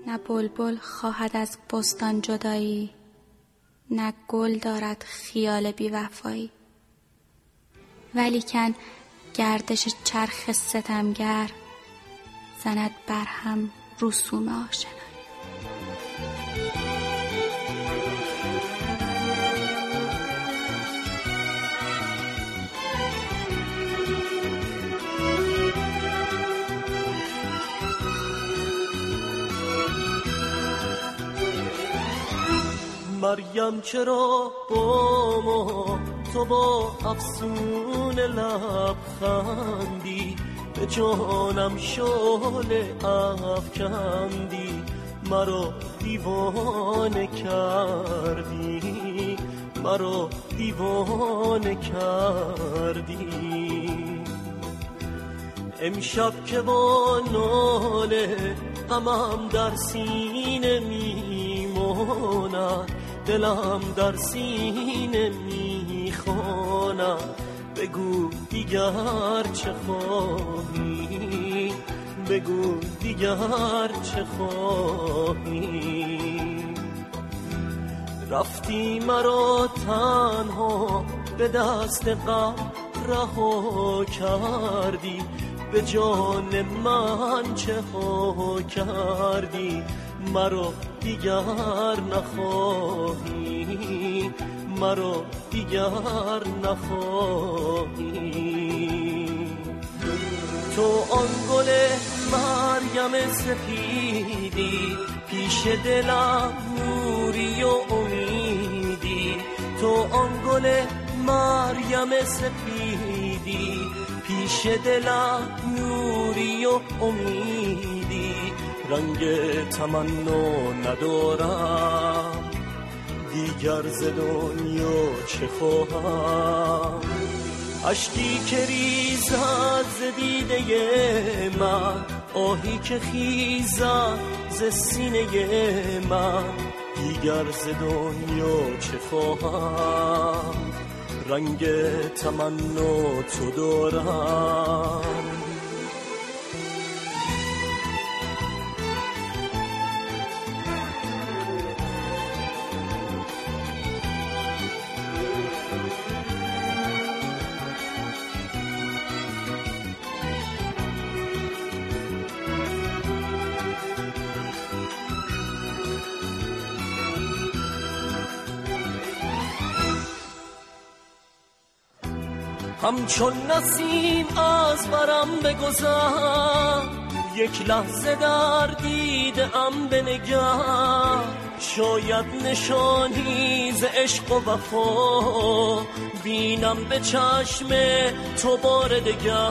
نه بلبل خواهد از بستان جدایی، نه گل دارد خیال بی‌وفایی. ولیکن گردش چرخ ستمگر زند برهم رسوم آشنایی. مریم چرا با ما تو با افسون لبخندی، به جانم شعله افکندی، مرا دیوانه کردی، مرا دیوانه کردی. امشب که با ناله غمم در سینه میماند، دلم در سینه میخواند، بگو دیگر چه خواهی، بگو دیگر چه خواهی. رفتی مرا تنها به دست غم رها کردی، به جان من چه ها کردی، مرا دیگر نخواهی، مرا دیگر نخواهی. تو آن گل مریم سپیدی، پیش دلم نوری و امیدی. تو آن گل مریم سپیدی، پیش دلم نوری و امیدی. رنگ تمنا ندارم دیگر ز دنیا چه خواهم، اشکی که ریزد ز دیده من، آهی که خیزد ز سینه من، دیگر ز دنیا چه خواهم، رنگ تمنا تو دارم. همچون نسیم از برم بگذر، یک لحظه در دیده ام بنگر. شاید نشانی ز عشق و وفا بینم به چشم تو بار دگر.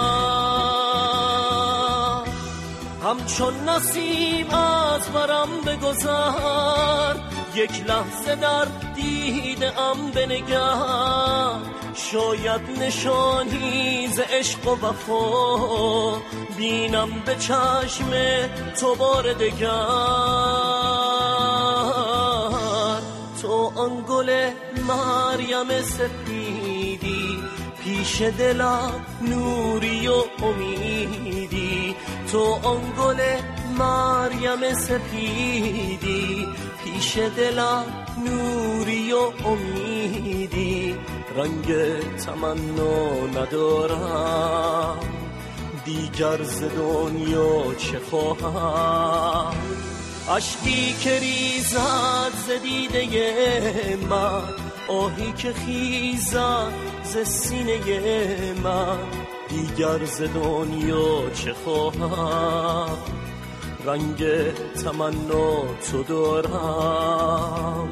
همچون نسیم از برم بگذر، یک لحظه در دیده ام بنگر. شاید نشانی ز عشق و وفا بینم به چشم تو بار دگر. تو آن گل مریم سپیدی، پیش دلم نوری و امیدی. تو آن گل مریم سپیدی، پیش دلم نوری و امیدی. رنگ تمنا ندارم دیگر ز دنیا چه خواهم، اشکی که ریزد ز دیده من، آهی که خیزد ز سینه من، دیگر ز دنیا چه خواهم، رنگ تمنا تو دارم.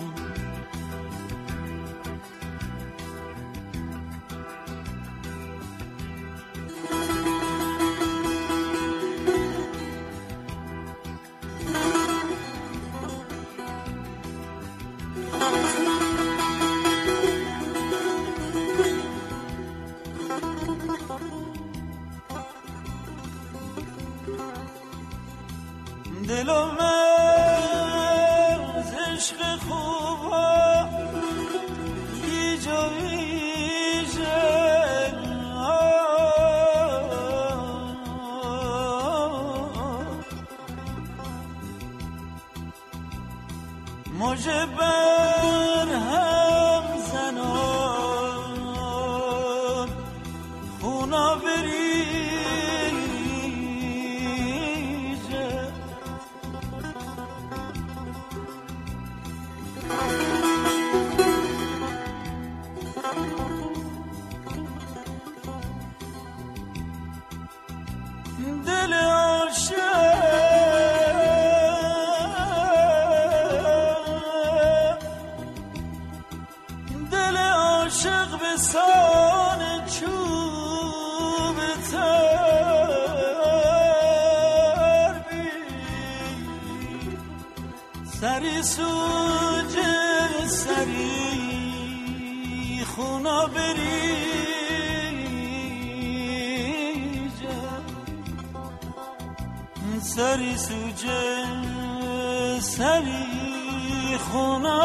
دلم از عشق خوبا ویژه مژه بر هم زنان خونا بریزه دل عاشق به سان چوب تر بی سری سوجه سری خونا بریجه سری سوجه سری خونا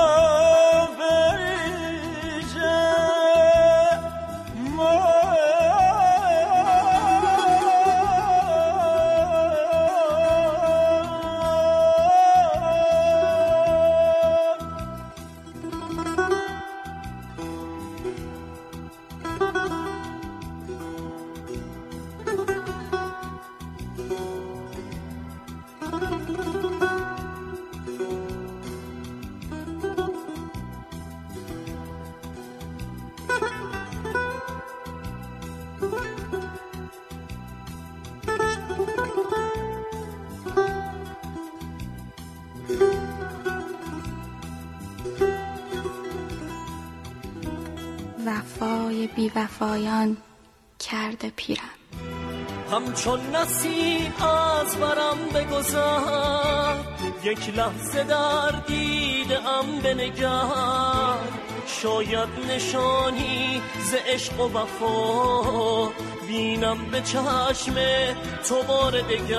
وفای بی وفایان کرده پیرم، همچون نسیم از برم بگذر، یک لحظه در دیده‌ام بنگر، شاید نشانی ز عشق و وفا بینم به چشم تو بار دگر.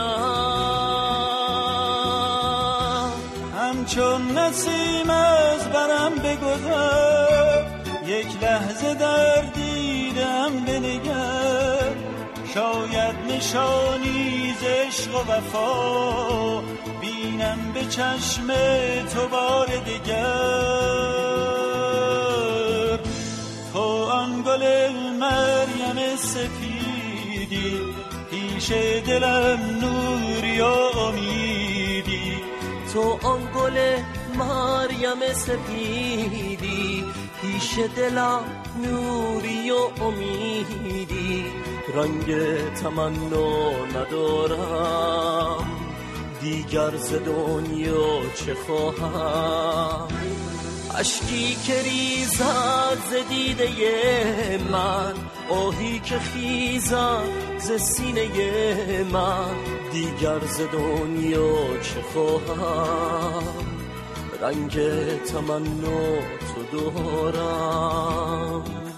همچون نسیم از برم بگذر، یک لحظه در دیدم بنگر، شاید نشانی ز عشق و وفا بینم به چشم تو بار دگر. تو آن گل مریم سفیدی، پیش دلم نوری و امیدی. تو آن گل مریم سفیدی، پیش دلم نوری و امیدی. رنگ تمنا ندارم دیگر ز دنیا چه خواهم، اشکی که ریزد ز دیده من، آهی که خیزد ز سینه من. دیگر ز دنیا چه خواهم، رنگ تمنا تو دارم.